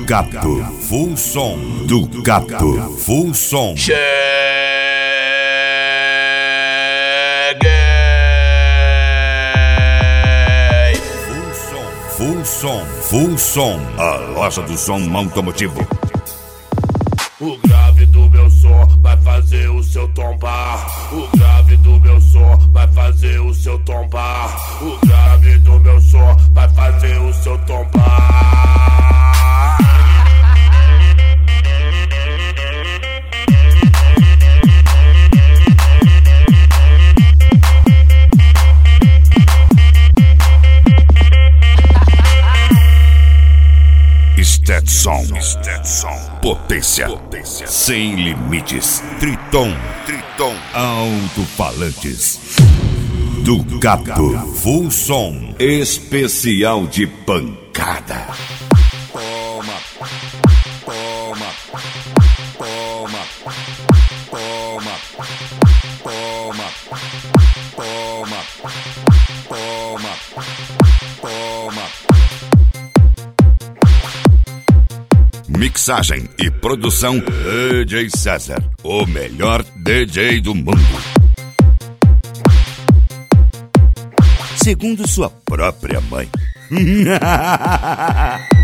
Ducato Full Som. Ducato Full Som. Cheguei. Full Som. Full Som. Full Som. A loja do som automotivo. O grave do meu som vai fazer o seu tombar. O grave do meu som vai fazer o seu tombar. O grave do meu som vai fazer o seu tombar. Stetson. Potência. Sem limites. Triton. Alto-falantes. Ducato Full Som. Especial de pancada. Toma. Mixagem e produção DJ César, o melhor DJ do mundo. Segundo sua própria mãe.